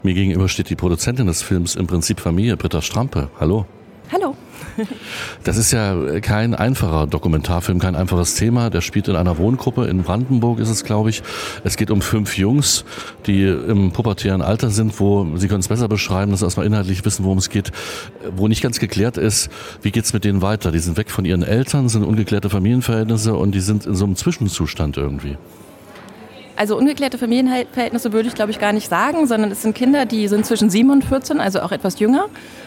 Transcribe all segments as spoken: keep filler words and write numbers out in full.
Mir gegenüber steht die Produzentin des Films Im Prinzip Familie, Britta Strampe. Hallo. Hallo. Das ist ja kein einfacher Dokumentarfilm, kein einfaches Thema. Der spielt in einer Wohngruppe, in Brandenburg ist es, glaube ich. Es geht um fünf Jungs, die im pubertären Alter sind, wo, Sie können es besser beschreiben, dass wir erstmal inhaltlich wissen, worum es geht, wo nicht ganz geklärt ist, wie geht es mit denen weiter. Die sind weg von ihren Eltern, sind ungeklärte Familienverhältnisse und die sind in so einem Zwischenzustand irgendwie. Also ungeklärte Familienverhältnisse würde ich, glaube ich, gar nicht sagen, sondern es sind Kinder, die sind zwischen sieben und vierzehn, also auch etwas jünger.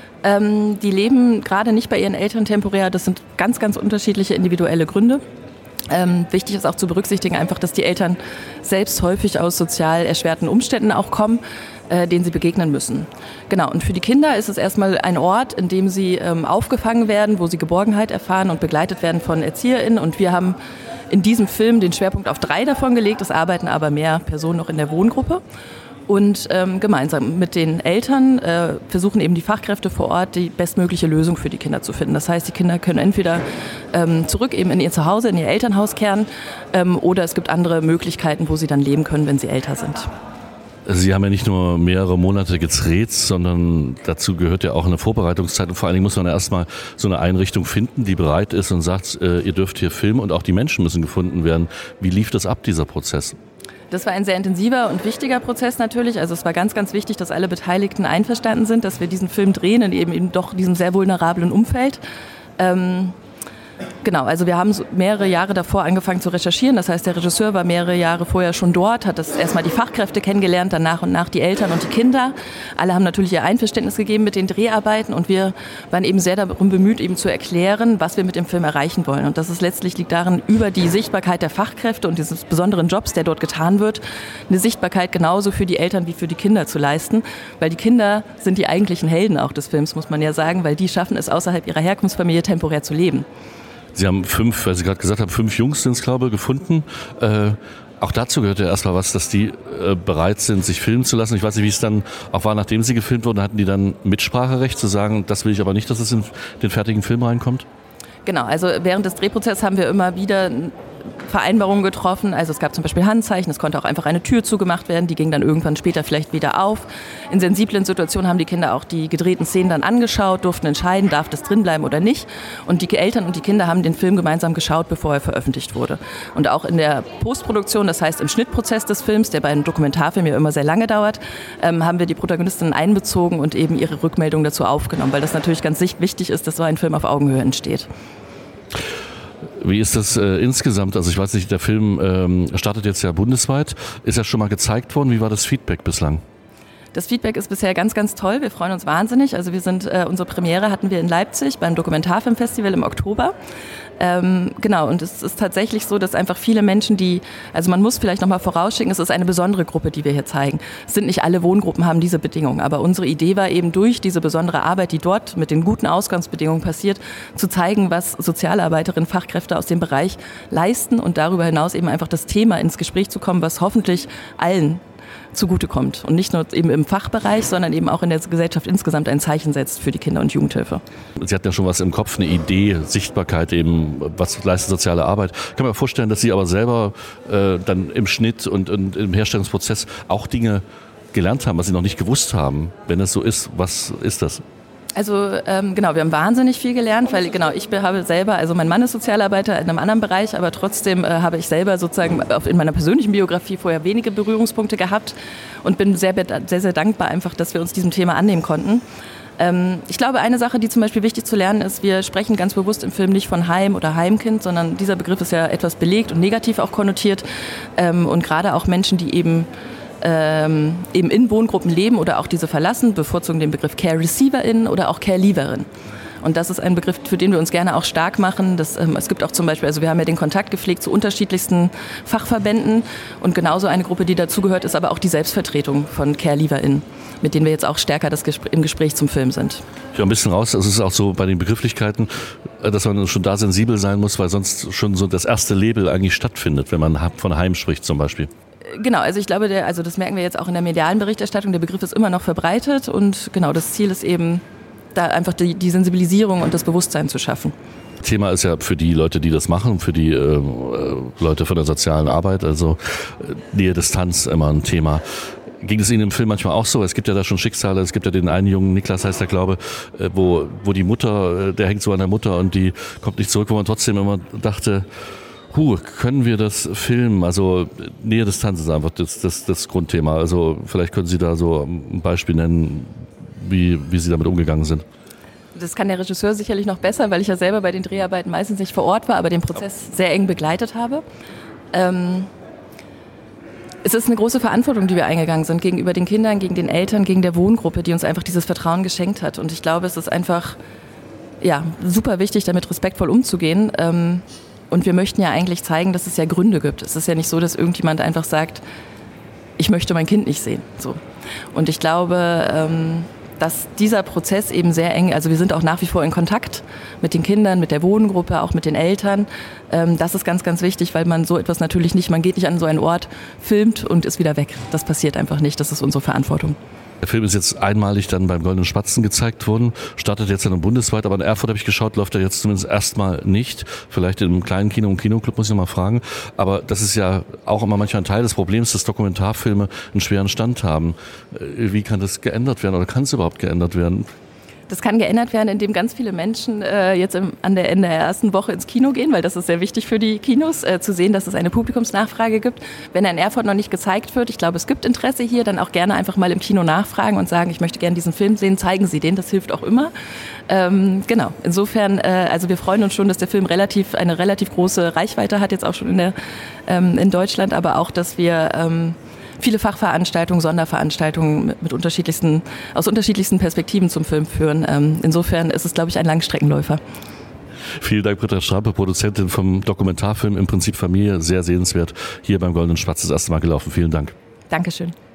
Ähm, die leben gerade nicht bei ihren Eltern temporär. Das sind ganz, ganz unterschiedliche individuelle Gründe. Ähm, wichtig ist auch zu berücksichtigen einfach, dass die Eltern selbst häufig aus sozial erschwerten Umständen auch kommen, äh, denen sie begegnen müssen. Genau, und für die Kinder ist es erstmal ein Ort, in dem sie ähm, aufgefangen werden, wo sie Geborgenheit erfahren und begleitet werden von ErzieherInnen. Und wir haben in diesem Film den Schwerpunkt auf drei davon gelegt. Es arbeiten aber mehr Personen noch in der Wohngruppe. Und ähm, gemeinsam mit den Eltern äh, versuchen eben die Fachkräfte vor Ort die bestmögliche Lösung für die Kinder zu finden. Das heißt, die Kinder können entweder ähm, zurück eben in ihr Zuhause, in ihr Elternhaus kehren ähm, oder es gibt andere Möglichkeiten, wo sie dann leben können, wenn sie älter sind. Sie haben ja nicht nur mehrere Monate gedreht, sondern dazu gehört ja auch eine Vorbereitungszeit. Und vor allen Dingen muss man ja erstmal so eine Einrichtung finden, die bereit ist und sagt, äh, ihr dürft hier filmen und auch die Menschen müssen gefunden werden. Wie lief das ab, dieser Prozess? Das war ein sehr intensiver und wichtiger Prozess natürlich. Also es war ganz, ganz wichtig, dass alle Beteiligten einverstanden sind, dass wir diesen Film drehen in eben, eben doch diesem sehr vulnerablen Umfeld. Ähm Genau, also wir haben mehrere Jahre davor angefangen zu recherchieren. Das heißt, der Regisseur war mehrere Jahre vorher schon dort, hat das erstmal die Fachkräfte kennengelernt, dann nach und nach die Eltern und die Kinder. Alle haben natürlich ihr Einverständnis gegeben mit den Dreharbeiten und wir waren eben sehr darum bemüht, eben zu erklären, was wir mit dem Film erreichen wollen. Und das ist letztlich liegt darin, über die Sichtbarkeit der Fachkräfte und dieses besonderen Jobs, der dort getan wird, eine Sichtbarkeit genauso für die Eltern wie für die Kinder zu leisten. Weil die Kinder sind die eigentlichen Helden auch des Films, muss man ja sagen, weil die schaffen es, außerhalb ihrer Herkunftsfamilie temporär zu leben. Sie haben fünf, weil Sie gerade gesagt haben, fünf Jungs sind es, glaube ich, gefunden. Äh, auch dazu gehört ja erstmal was, dass die äh, bereit sind, sich filmen zu lassen. Ich weiß nicht, wie es dann auch war, nachdem sie gefilmt wurden, hatten die dann Mitspracherecht zu sagen, das will ich aber nicht, dass es in den fertigen Film reinkommt? Genau, also während des Drehprozesses haben wir immer wieder Vereinbarungen getroffen. Also es gab zum Beispiel Handzeichen, es konnte auch einfach eine Tür zugemacht werden, die ging dann irgendwann später vielleicht wieder auf. In sensiblen Situationen haben die Kinder auch die gedrehten Szenen dann angeschaut, durften entscheiden, darf das drin bleiben oder nicht. Und die Eltern und die Kinder haben den Film gemeinsam geschaut, bevor er veröffentlicht wurde. Und auch in der Postproduktion, das heißt im Schnittprozess des Films, der bei einem Dokumentarfilm ja immer sehr lange dauert, ähm, haben wir die Protagonistinnen einbezogen und eben ihre Rückmeldung dazu aufgenommen, weil das natürlich ganz wichtig ist, dass so ein Film auf Augenhöhe entsteht. Wie ist das äh, insgesamt? Also ich weiß nicht, der Film ähm, startet jetzt ja bundesweit. Ist ja schon mal gezeigt worden. Wie war das Feedback bislang? Das Feedback ist bisher ganz, ganz toll. Wir freuen uns wahnsinnig. Also wir sind, äh, unsere Premiere hatten wir in Leipzig beim Dokumentarfilmfestival im Oktober. Ähm, genau, und es ist tatsächlich so, dass einfach viele Menschen, die, also man muss vielleicht nochmal vorausschicken, es ist eine besondere Gruppe, die wir hier zeigen. Es sind nicht alle Wohngruppen, haben diese Bedingungen, aber unsere Idee war eben durch diese besondere Arbeit, die dort mit den guten Ausgangsbedingungen passiert, zu zeigen, was Sozialarbeiterinnen, Fachkräfte aus dem Bereich leisten und darüber hinaus eben einfach das Thema ins Gespräch zu kommen, was hoffentlich allen zugutekommt und nicht nur eben im Fachbereich, sondern eben auch in der Gesellschaft insgesamt ein Zeichen setzt für die Kinder- und Jugendhilfe. Sie hatten ja schon was im Kopf, eine Idee, Sichtbarkeit eben, was leistet soziale Arbeit. Ich kann mir vorstellen, dass Sie aber selber äh, dann im Schnitt und, und im Herstellungsprozess auch Dinge gelernt haben, was Sie noch nicht gewusst haben. Wenn es so ist, was ist das? Also ähm, genau, wir haben wahnsinnig viel gelernt, weil genau ich habe selber, also mein Mann ist Sozialarbeiter in einem anderen Bereich, aber trotzdem äh, habe ich selber sozusagen in meiner persönlichen Biografie vorher wenige Berührungspunkte gehabt und bin sehr, sehr, sehr dankbar einfach, dass wir uns diesem Thema annehmen konnten. Ähm, ich glaube, eine Sache, die zum Beispiel wichtig zu lernen ist, wir sprechen ganz bewusst im Film nicht von Heim oder Heimkind, sondern dieser Begriff ist ja etwas belegt und negativ auch konnotiert ähm, und gerade auch Menschen, die eben Ähm, eben in Wohngruppen leben oder auch diese verlassen, bevorzugen den Begriff Care-Receiverin oder auch Care-Leaverin. Und das ist ein Begriff, für den wir uns gerne auch stark machen. Das, ähm, es gibt auch zum Beispiel, also wir haben ja den Kontakt gepflegt zu unterschiedlichsten Fachverbänden und genauso eine Gruppe, die dazugehört, ist aber auch die Selbstvertretung von Care-Leaverin, mit denen wir jetzt auch stärker das Gespr- im Gespräch zum Film sind. Ich höre ein bisschen raus, es ist auch so bei den Begrifflichkeiten, dass man schon da sensibel sein muss, weil sonst schon so das erste Label eigentlich stattfindet, wenn man von Heim spricht zum Beispiel. Genau, also ich glaube, der, also das merken wir jetzt auch in der medialen Berichterstattung, der Begriff ist immer noch verbreitet und genau, das Ziel ist eben, da einfach die, die Sensibilisierung und das Bewusstsein zu schaffen. Thema ist ja für die Leute, die das machen, für die äh, Leute von der sozialen Arbeit, also äh, Nähe, Distanz immer ein Thema. Ging es Ihnen im Film manchmal auch so? Es gibt ja da schon Schicksale, es gibt ja den einen Jungen, Niklas heißt der, glaube, wo, wo die Mutter, der hängt so an der Mutter und die kommt nicht zurück, wo man trotzdem immer dachte, huh, können wir das filmen? Also Nähe Distanz ist einfach das, das, das Grundthema. Also vielleicht können Sie da so ein Beispiel nennen, wie, wie Sie damit umgegangen sind. Das kann der Regisseur sicherlich noch besser, weil ich ja selber bei den Dreharbeiten meistens nicht vor Ort war, aber den Prozess sehr eng begleitet habe. Ähm, es ist eine große Verantwortung, die wir eingegangen sind, gegenüber den Kindern, gegen den Eltern, gegen der Wohngruppe, die uns einfach dieses Vertrauen geschenkt hat. Und ich glaube, es ist einfach ja, super wichtig, damit respektvoll umzugehen. Ähm, und wir möchten ja eigentlich zeigen, dass es ja Gründe gibt. Es ist ja nicht so, dass irgendjemand einfach sagt, ich möchte mein Kind nicht sehen. So. Und ich glaube, ähm, dass dieser Prozess eben sehr eng, also wir sind auch nach wie vor in Kontakt mit den Kindern, mit der Wohngruppe, auch mit den Eltern. Ähm, das ist ganz, ganz wichtig, weil man so etwas natürlich nicht, man geht nicht an so einen Ort, filmt und ist wieder weg. Das passiert einfach nicht, das ist unsere Verantwortung. Der Film ist jetzt einmalig dann beim Goldenen Spatzen gezeigt worden, startet jetzt dann bundesweit, aber in Erfurt habe ich geschaut, läuft er jetzt zumindest erstmal nicht. Vielleicht in einem kleinen Kino, im Kinoclub, muss ich noch mal fragen. Aber das ist ja auch immer manchmal ein Teil des Problems, dass Dokumentarfilme einen schweren Stand haben. Wie kann das geändert werden oder kann es überhaupt geändert werden? Das kann geändert werden, indem ganz viele Menschen äh, jetzt im, an der Ende der ersten Woche ins Kino gehen, weil das ist sehr wichtig für die Kinos, äh, zu sehen, dass es eine Publikumsnachfrage gibt. Wenn er in Erfurt noch nicht gezeigt wird, ich glaube, es gibt Interesse hier, dann auch gerne einfach mal im Kino nachfragen und sagen, ich möchte gerne diesen Film sehen, zeigen Sie den, das hilft auch immer. Ähm, genau, insofern, äh, also wir freuen uns schon, dass der Film relativ eine relativ große Reichweite hat, jetzt auch schon in, der, ähm, in Deutschland, aber auch, dass wir ähm, viele Fachveranstaltungen, Sonderveranstaltungen mit, mit unterschiedlichsten, aus unterschiedlichsten Perspektiven zum Film führen. Ähm, insofern ist es, glaube ich, ein Langstreckenläufer. Vielen Dank, Britta Strampe, Produzentin vom Dokumentarfilm Im Prinzip Familie, sehr sehenswert. Hier beim Goldenen Spatz das erste Mal gelaufen. Vielen Dank. Dankeschön.